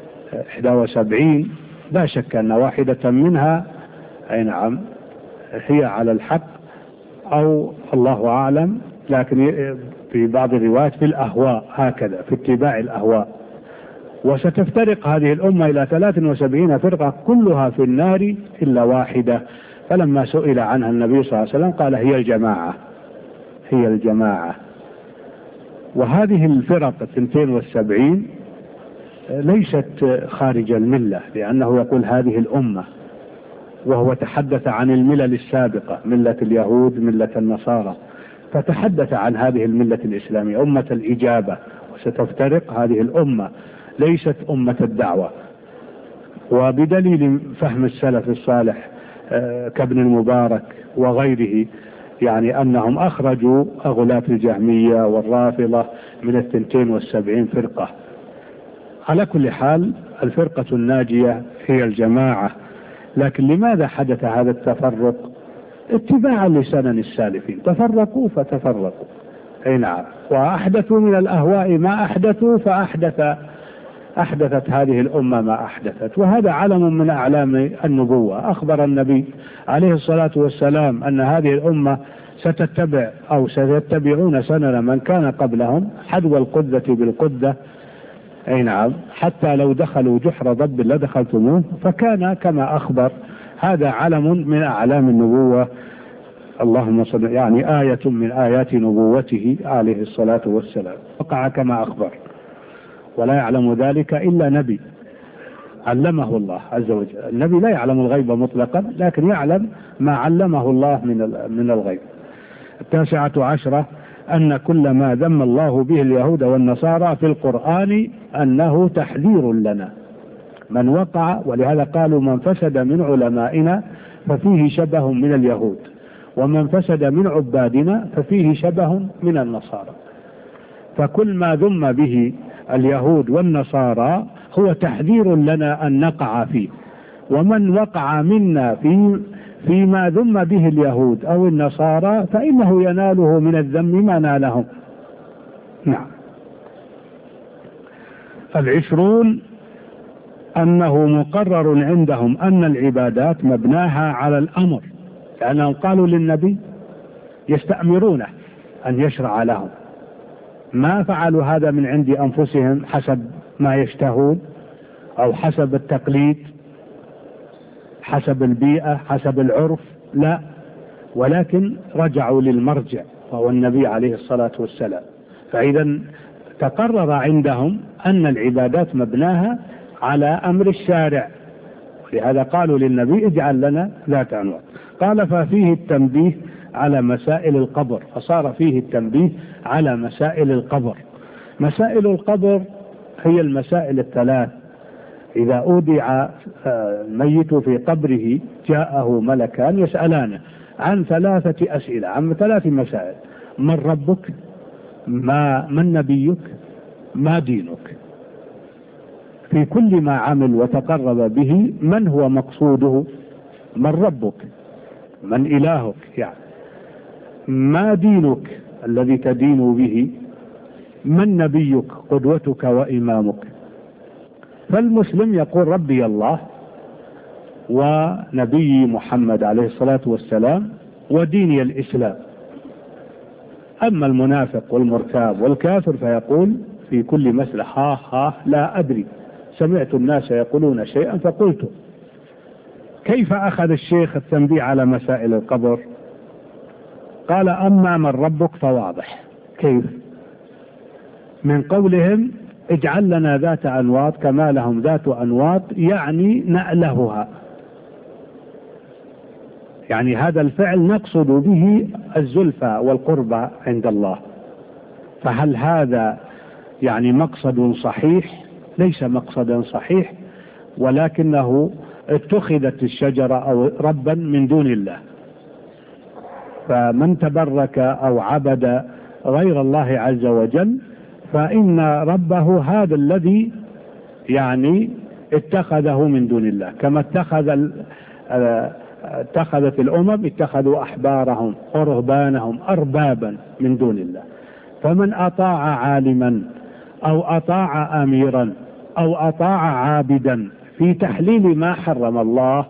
A: 71 لا شك أن واحدة منها أي نعم هي على الحق، أو الله أعلم، لكن في بعض الروايات في الأهواء، هكذا في اتباع الأهواء. وستفترق هذه الأمة إلى 73 فرقة كلها في النار إلا واحدة. فلما سئل عنها النبي صلى الله عليه وسلم قال: هي الجماعة، هي الجماعة. وهذه الفرق 72 ليست خارج الملة، لأنه يقول هذه الأمة، وهو تحدث عن الملل السابقة: ملة اليهود، ملة النصارى، فتحدث عن هذه الملة الإسلامية أمة الإجابة. وستفترق هذه الأمة، ليست أمة الدعوة. وبدليل فهم السلف الصالح كابن المبارك وغيره، يعني أنهم أخرجوا أغلاة الجهمية والرافضة من 72 فرقة. على كل حال الفرقة الناجية هي الجماعة. لكن لماذا حدث هذا التفرق؟ اتباعا لسنن السالفين، تفرقوا فتفرقوا. اي نعم. وأحدثوا من الأهواء ما أحدثوا، أحدثت هذه الأمة ما أحدثت. وهذا علم من أعلام النبوة. أخبر النبي عليه الصلاة والسلام أن هذه الأمة ستتبع أو سيتبعون سنن من كان قبلهم حذو القدة بالقدة. أي نعم. حتى لو دخلوا جحر ضب لدخلتموه. فكان كما أخبر. هذا علم من أعلام النبوة. اللهم صل، يعني آية من آيات نبوته عليه الصلاة والسلام. وقع كما أخبر، ولا يعلم ذلك إلا نبي علمه الله عز وجل. النبي لا يعلم الغيب مطلقا، لكن يعلم ما علمه الله من الغيب. 19 أن كل ما ذم الله به اليهود والنصارى في القرآن أنه تحذير لنا من وقع. ولهذا قالوا: من فسد من علمائنا ففيه شبه من اليهود، ومن فسد من عبادنا ففيه شبه من النصارى. فكل ما ذم به اليهود والنصارى هو تحذير لنا أن نقع فيه. ومن وقع منا فيما ذم به اليهود أو النصارى فإنه يناله من الذم ما نالهم. نعم. 20 أنه مقرر عندهم أن العبادات مبناها على الأمر، لأنهم قالوا للنبي يستأمرونه أن يشرع لهم. ما فعلوا هذا من عند أنفسهم حسب ما يشتهون أو حسب التقليد، حسب البيئة، حسب العرف، لا، ولكن رجعوا للمرجع وهو النبي عليه الصلاة والسلام. فإذا تقرر عندهم أن العبادات مبناها على أمر الشارع، ولهذا قالوا للنبي: اجعل لنا ذات أنواع. قال: ففيه التنبيه على مسائل القبر. فصار فيه التنبيه على مسائل القبر. مسائل القبر هي المسائل الثلاث: إذا أودع الميت في قبره جاءه ملكان يسألانه عن 3 أسئلة، عن 3 مسائل: من ربك؟ من نبيك؟ ما دينك؟ في كل ما عمل وتقرب به من هو مقصوده؟ من ربك؟ من إلهك؟ يعني ما دينك الذي تدين به؟ من نبيك قدوتك وإمامك؟ فالمسلم يقول: ربي الله ونبي محمد عليه الصلاة والسلام وديني الإسلام. أما المنافق والمرتاب والكافر فيقول: في كل مسألة ها لا أدري، سمعت الناس يقولون شيئا فقلت. كيف أخذ الشيخ التنبيه على مسائل القبر؟ قال أما من ربك فواضح. كيف؟ من قولهم اجعل لنا ذات أنواط كما لهم ذات أنواط، يعني نألهها، يعني هذا الفعل نقصد به الزلفى والقربى عند الله. فهل هذا يعني مقصد صحيح؟ ليس مقصدا صحيح، ولكنه اتخذت الشجرة أو ربا من دون الله. فمن تبرك أو عبد غير الله عز وجل فإن ربه هذا الذي يعني اتخذه من دون الله، كما اتخذت الأمم اتخذوا أحبارهم ورهبانهم أربابا من دون الله. فمن أطاع عالما أو أطاع أميرا أو أطاع عابدا في تحليل ما حرم الله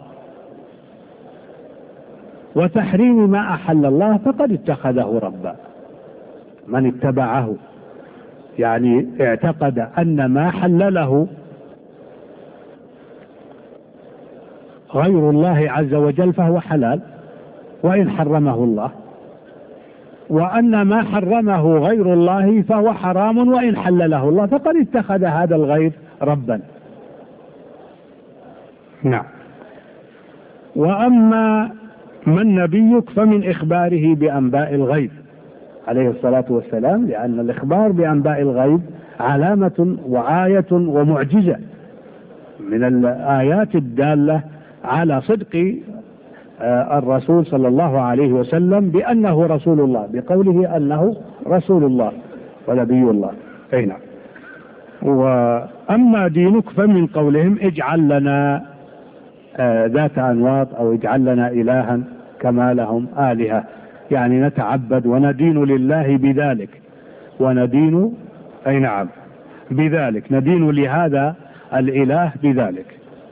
A: وتحريم ما أحل الله فقد اتخذه ربا. من اتبعه يعني اعتقد أن ما حلله غير الله عز وجل فهو حلال وإن حرمه الله، وأن ما حرمه غير الله فهو حرام وإن حلله الله، فقد اتخذ هذا الغير ربا. نعم. وأما من نبيك فمن إخباره بأنباء الغيب عليه الصلاة والسلام، لأن الإخبار بأنباء الغيب علامة وآية ومعجزة من الآيات الدالة على صدق الرسول صلى الله عليه وسلم بأنه رسول الله، بقوله أنه رسول الله ونبي الله. أي نعم. وأما دينك فمن قولهم اجعل لنا ذات أنواط أو اجعل لنا إلها كما لهم آلهة، يعني نتعبد وندين لله بذلك، وندين أي نعم بذلك، ندين لهذا الإله بذلك.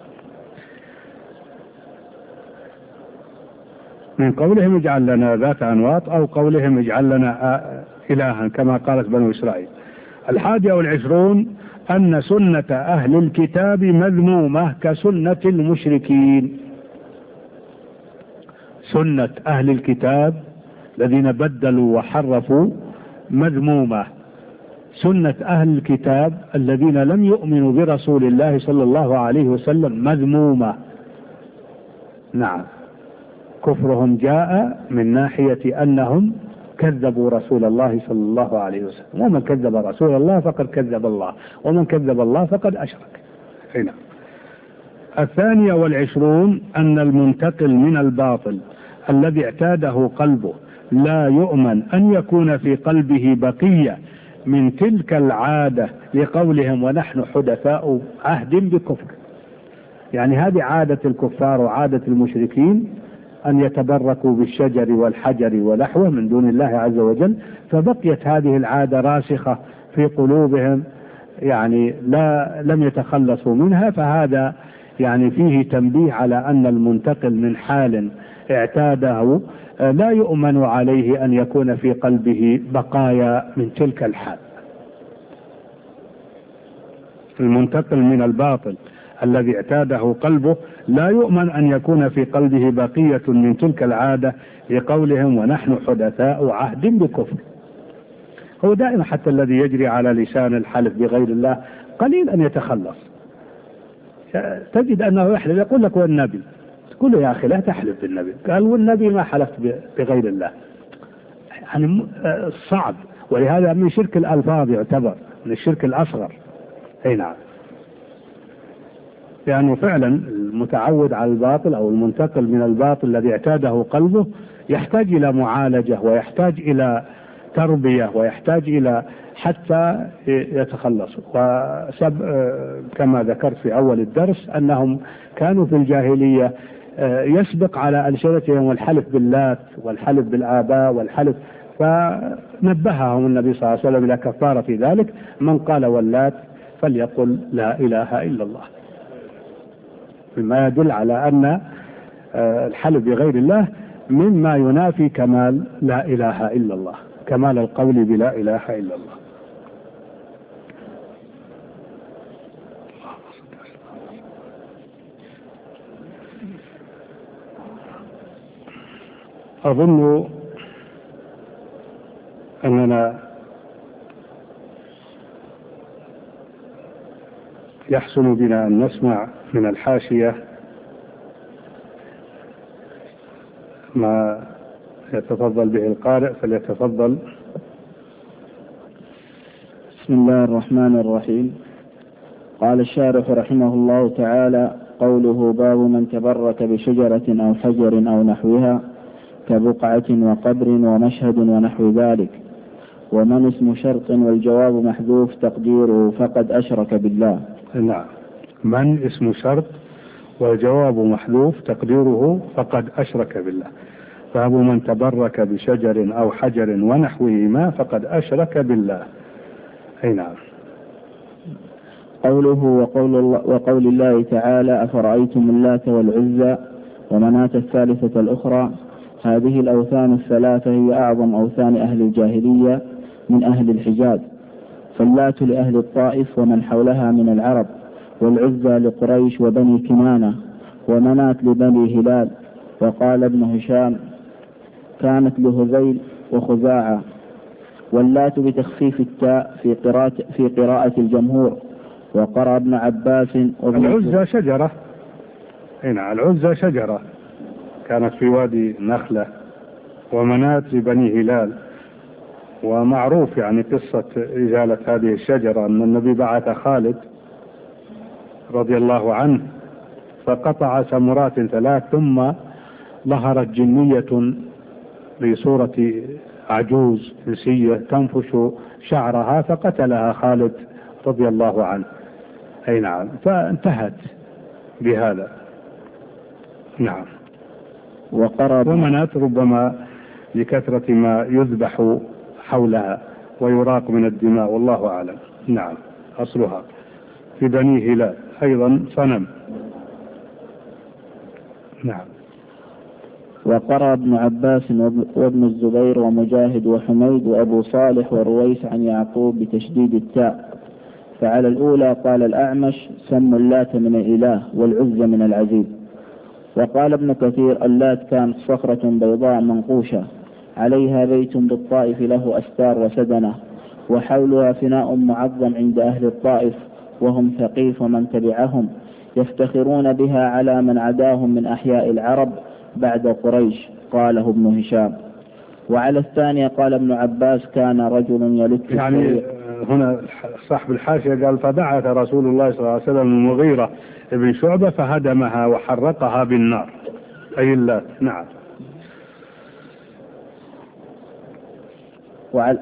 A: من قولهم اجعل لنا ذات أنواط أو قولهم اجعل لنا إلها كما قالت بنو إسرائيل. 21 أن سنة أهل الكتاب مذمومة كسنة المشركين. سنة أهل الكتاب الذين بدلوا وحرفوا مذمومة. سنة أهل الكتاب الذين لم يؤمنوا برسول الله صلى الله عليه وسلم مذمومة. نعم. كفرهم جاء من ناحية أنهم كذبوا رسول الله صلى الله عليه وسلم، ومن كذب رسول الله فقد كذب الله، ومن كذب الله فقد أشرك. هنا 22 أن المنتقل من الباطل الذي اعتاده قلبه لا يؤمن أن يكون في قلبه بقية من تلك العادة، لقولهم ونحن حدثاء عهد بكفر. يعني هذه عادة الكفار وعادة المشركين أن يتبركوا بالشجر والحجر ونحوه من دون الله عز وجل، فبقيت هذه العادة راسخة في قلوبهم، يعني لم يتخلصوا منها. فهذا يعني فيه تنبيه على أن المنتقل من حال اعتاده لا يؤمن عليه أن يكون في قلبه بقايا من تلك الحال. المنتقل من الباطل الذي اعتاده قلبه لا يؤمن أن يكون في قلبه بقية من تلك العادة، لقولهم ونحن حدثاء عهد بكفر. هو دائما حتى الذي يجري على لسان الحلف بغير الله قليل أن يتخلص. تجد أنه يحلف يقول لك والنبي، تقول له يا أخي لا تحلف بالنبي، قال والنبي ما حلفت بغير الله. يعني صعب، ولهذا من شرك الألفاظ يعتبر من الشرك الأصغر. أي نعم. لأنه فعلا المتعود على الباطل أو المنتقل من الباطل الذي اعتاده قلبه يحتاج إلى معالجة، ويحتاج إلى تربية، ويحتاج إلى حتى يتخلص. كما ذكرت في أول الدرس أنهم كانوا في الجاهلية يسبق على ألسنتهم الحلف باللات والحلف بالآباء والحلف، فنبههم النبي صلى الله عليه وسلم إلى كفارة في ذلك. من قال واللات فليقل لا إله إلا الله، مما يدل على أن الحلف بغير الله مما ينافي كمال لا إله إلا الله، كمال القول بلا إله إلا الله. أظن أننا يحسن بنا أن نسمع من الحاشية ما يتفضل به القارئ، فليتفضل.
B: بسم الله الرحمن الرحيم. قال الشارح رحمه الله تعالى: قوله باب من تبرك بشجرة أو حجر أو نحوها كبقعة وقبر ومشهد ونحو ذلك. ومن اسم شرط والجواب محذوف تقديره فقد أشرك بالله.
A: نعم، من اسم شرط والجواب محذوف تقديره فقد أشرك بالله. باب من تبرك بشجر أو حجر ونحوهما فقد أشرك بالله. أي نعم.
B: قوله وقول الله تعالى: أفرأيتم اللات والعزى ومناة الثالثة الأخرى. هذه الأوثان الثلاثة هي أعظم أوثان أهل الجاهلية من أهل الحجاز، فاللات لأهل الطائف ومن حولها من العرب، والعزى لقريش وبني كنانة، ومناة لبني هلال. وقال ابن هشام: كانت لهذيل وخزاعة. واللات بتخفيف التاء في قراءة الجمهور. وقرأ ابن عباس
A: العزى شجرة. هنا العزى شجرة كانت في وادي نخلة. ومناة لبني هلال، ومعروف يعني قصة إزالة هذه الشجرة أن النبي بعث خالد رضي الله عنه فقطع ثمرات ثلاث، ثم ظهرت جنية بصورة عجوز إنسية تنفش شعرها فقتلها خالد رضي الله عنه. أي نعم، فانتهت بهذا. نعم. ومناة ربما لكثرة ما يذبح حولها ويراق من الدماء، والله أعلم. نعم، أصلها في بني هلال أيضا صنم. نعم.
B: وقرأ ابن عباس وابن الزبير ومجاهد وحميد وأبو صالح ورويس عن يعقوب بتشديد التاء. فعلى الأولى قال الأعمش: سموا اللات من الإله والعزى من العزيز. وقال ابن كثير: اللات كانت صخرة بيضاء منقوشة عليها بيت بالطائف له أستار وسدنة، وحولها فناء معظم عند أهل الطائف وهم ثقيف ومن تبعهم، يفتخرون بها على من عداهم من أحياء العرب بعد قريش. قاله ابن هشام. وعلى الثانية قال ابن عباس: كان رجل يلت
A: يعني هنا صاحب الحاشية قال: فبعث رسول الله صلى الله عليه وسلم المغيرة ابن شعبة فهدمها وحرقها بالنار، أي اللات. نعم.
B: وعلى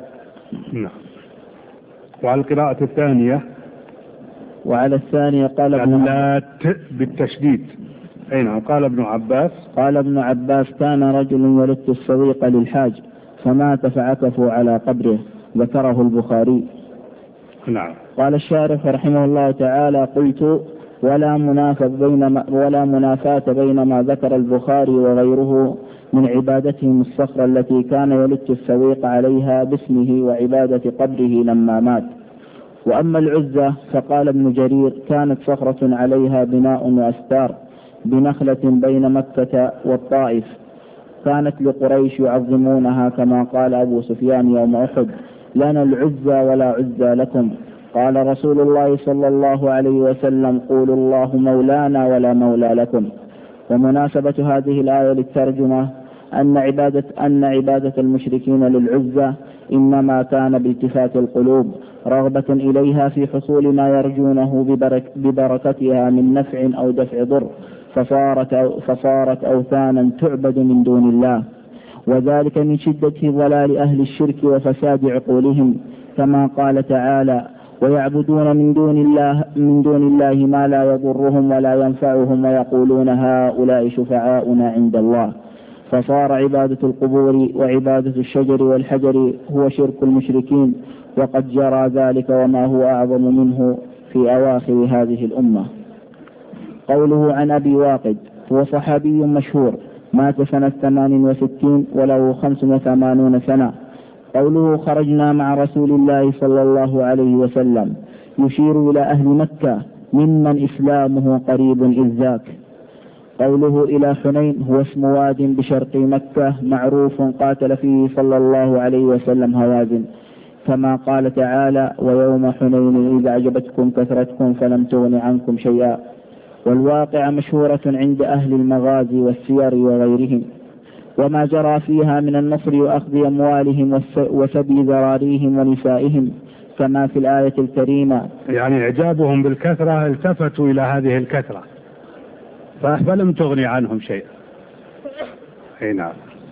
A: القراءة الثانية
B: وعلى الثانية قال
A: اللات بالتشديد. أي نعم. قال ابن عباس:
B: كان رجل يلت السويق للحاج فمات فعكفوا على قبره. ذكره البخاري.
A: نعم.
B: قال الشارح رحمه الله تعالى: قلت: ولا منافاة بين ما ذكر البخاري وغيره من عبادتهم الصخرة التي كان يلت السويق عليها باسمه وعبادة قبره لما مات. وأما العزة فقال ابن جرير: كانت صخرة عليها بناء وأستار بنخلة بين مكة والطائف، كانت لقريش يعظمونها كما قال أبو سفيان يوم أحد: لنا العزى ولا عزى لكم. قال رسول الله صلى الله عليه وسلم: قولوا الله مولانا ولا مولى لكم. ومناسبة هذه الآية للترجمة أن عبادة المشركين للعزى إنما كان بالتفات القلوب رغبة إليها في حصول ما يرجونه ببركتها من نفع أو دفع ضر، فصارت أوثانا تعبد من دون الله. وذلك من شدة ضلال أهل الشرك وفساد عقولهم، كما قال تعالى: ويعبدون من دون الله ما لا يضرهم ولا ينفعهم ويقولون هؤلاء شفعاؤنا عند الله. فصار عبادة القبور وعبادة الشجر والحجر هو شرك المشركين، وقد جرى ذلك وما هو أعظم منه في أواخر هذه الأمة. قوله عن أبي واقد: هو صحابي مشهور، مات سنة 68 وله 85 سنة. قوله: خرجنا مع رسول الله صلى الله عليه وسلم، يشير إلى أهل مكة ممن إسلامه قريب إذ ذاك. قوله إلى حنين هو اسم واد بشرق مكة معروف قاتل فيه صلى الله عليه وسلم هوازن، كما قال تعالى ويوم حنين إذا أعجبتكم كثرتكم فلم تغن عنكم شيئا. والواقع مشهورة عند أهل المغازي والسير وغيرهم، وما جرى فيها من النصر وأخذ أموالهم وسبي ذراريهم ونسائهم كما في الآية الكريمة.
A: يعني إعجابهم بالكثرة التفتوا إلى هذه الكثرة فلم تغني عنهم شيئا. نعم.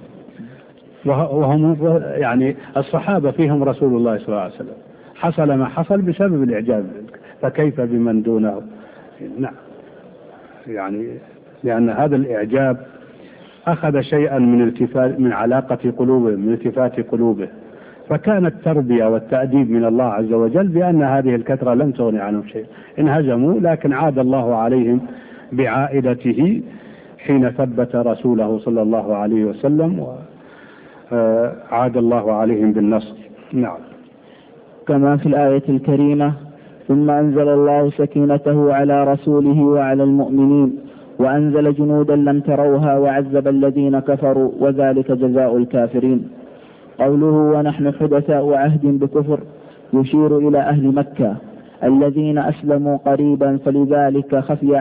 A: وهم يعني الصحابة فيهم رسول الله صلى الله عليه وسلم، حصل ما حصل بسبب الإعجاب، فكيف بمن دونه؟ نعم. يعني لأن هذا الإعجاب أخذ شيئا من علاقة قلوبهم، من التفات قلوبه، فكانت التربية والتأديب من الله عز وجل بأن هذه الكثرة لم تغني عنهم شيء، انهزموا، لكن عاد الله عليهم بعائدته حين ثبت رسوله صلى الله عليه وسلم، وعاد الله عليهم بالنصر. نعم.
B: كما في الآية الكريمة ثم أنزل الله سكينته على رسوله وعلى المؤمنين وأنزل جنودا لم تروها وعذب الذين كفروا وذلك جزاء الكافرين. قوله ونحن حدثاء عهد بكفر يشير إلى أهل مكة الذين أسلموا قريبا، فلذلك خفي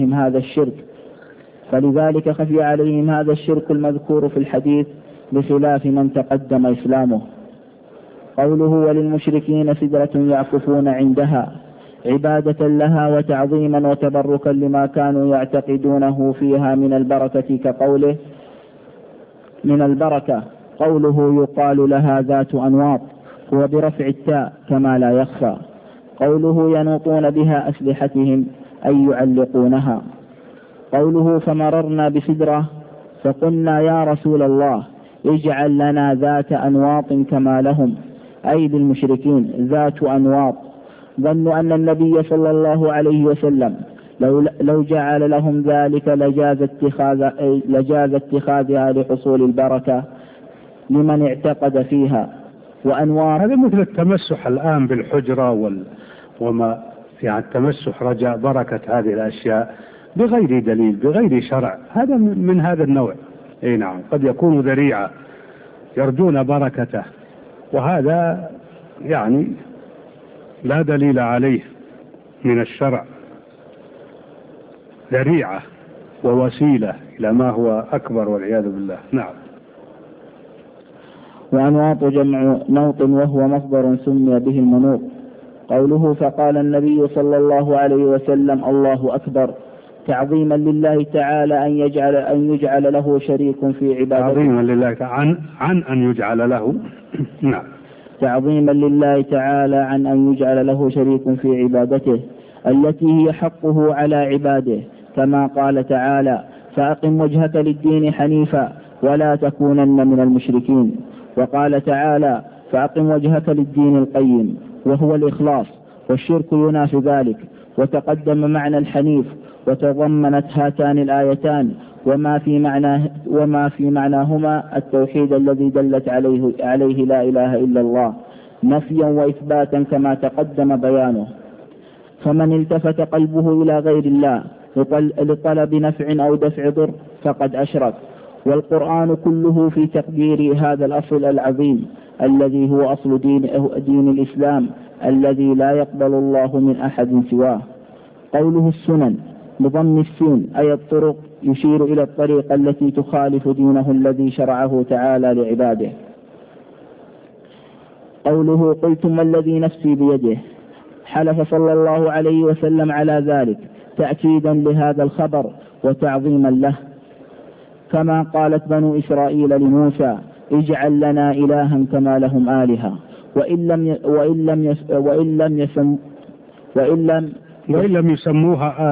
B: عليهم هذا الشرك المذكور في الحديث بخلاف من تقدم إسلامه. قوله وللمشركين سدرة يعكفون عندها عبادة لها وتعظيما وتبركا لما كانوا يعتقدونه فيها من البركة، كقوله من البركة قوله يقال لها ذات أنواط هو برفع التاء كما لا يخفى. قوله ينوطون بها أسلحتهم أي يعلقونها. قوله فمررنا بسدرة فقلنا يا رسول الله اجعل لنا ذات أنواط كما لهم، أي للمشركين ذات أنواط. ظنوا أن النبي صلى الله عليه وسلم لو جعل لهم ذلك لجاز اتخاذها لحصول البركة لمن اعتقد فيها. وأنوار
A: هذا مثل التمسح الآن بالحجرة وما يعني التمسح رجاء بركة هذه الأشياء بغير دليل بغير شرع، هذا من هذا النوع. نعم، قد يكون ذريعة يرجون بركته، وهذا يعني لا دليل عليه من الشرع، ذريعة ووسيلة إلى ما هو أكبر والعياذ بالله. نعم.
B: وأنواط جمع نوط وهو مصدر سمي به المنوط. قوله فقال النبي صلى الله عليه وسلم الله أكبر تعظيما لله تعالى أن يجعل له شريك في عبادته.
A: تعظيما لله عن أن يجعل له نعم.
B: تعظيما لله تعالى عن أن يجعل له شريك في عبادته التي هي حقه على عباده، كما قال تعالى فأقم وجهك للدين حنيفا ولا تكونن من المشركين. وقال تعالى فأقم وجهك للدين القيم وهو الإخلاص، والشرك ينافي ذلك. وتقدم معنى الحنيف، وتضمنت هاتان الآيتان وما في معناهما التوحيد الذي دلت عليه لا إله إلا الله نفيا وإثباتا كما تقدم بيانه. فمن التفت قلبه إلى غير الله لطلب نفع أو دفع ضر فقد أشرك. والقرآن كله في تقدير هذا الأصل العظيم الذي هو أصل دين الإسلام الذي لا يقبل الله من أحد سواه. قوله السنن بضم السين أي الطرق يشير إلى الطريقة التي تخالف دينه الذي شرعه تعالى لعباده. قوله قلتم والذي نفسي بيده حلف صلى الله عليه وسلم على ذلك تأكيدا لهذا الخبر وتعظيما له، كما قالت بنو إسرائيل لموسى اجعل لنا إلها كما لهم آلهة وإن لم
A: يسموها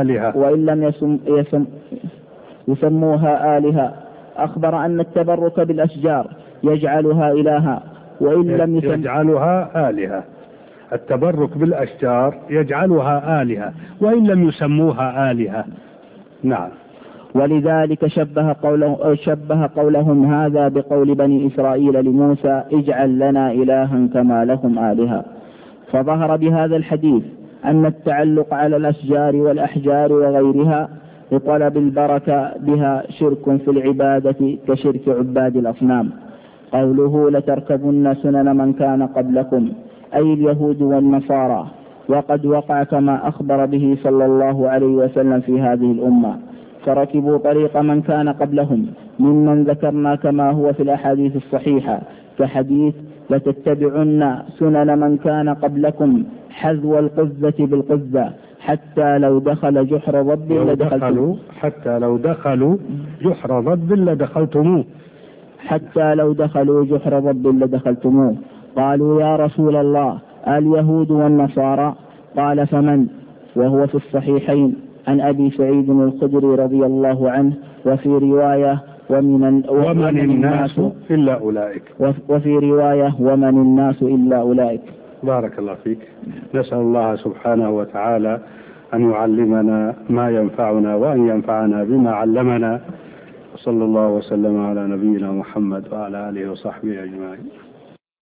A: آلهة.
B: أخبر أن التبرك بالأشجار يجعلها إلها
A: يجعلها آلهة. التبرك بالأشجار يجعلها آلهة وإن لم يسموها آلهة. نعم.
B: ولذلك شبه قولهم هذا بقول بني إسرائيل لموسى اجعل لنا إلها كما لهم آلهة. فظهر بهذا الحديث أن التعلق على الأشجار والأحجار وغيرها لطلب البركة بها شرك في العبادة كشرك عباد الأصنام. قوله لتركبن سنن من كان قبلكم أي اليهود والنصارى، وقد وقع كما أخبر به صلى الله عليه وسلم في هذه الأمة، فركبوا طريق من كان قبلهم ممن ذكرنا كما هو في الأحاديث الصحيحة، كحديث لتتبعن سنن من كان قبلكم حذو القزة بالقزة حتى لو دخل جحر ضب لدخلتموه.
A: حتى لو دخلوا جحر ضب لدخلتموه.
B: حتى لو دخلوا جحر ضب لدخلتموه. قالوا يا رسول الله اليهود والنصارى؟ قال فمن؟ وهو في الصحيحين عن أبي سعيد الخدري رضي الله عنه، وفي رواية
A: ومن الناس إلا أولئك،
B: وفي رواية ومن الناس إلا أولئك.
A: بارك الله فيك. نسأل الله سبحانه وتعالى أن يعلمنا ما ينفعنا وأن ينفعنا بما علمنا. صلى الله وسلم على نبينا محمد وعلى آله وصحبه أجمعين.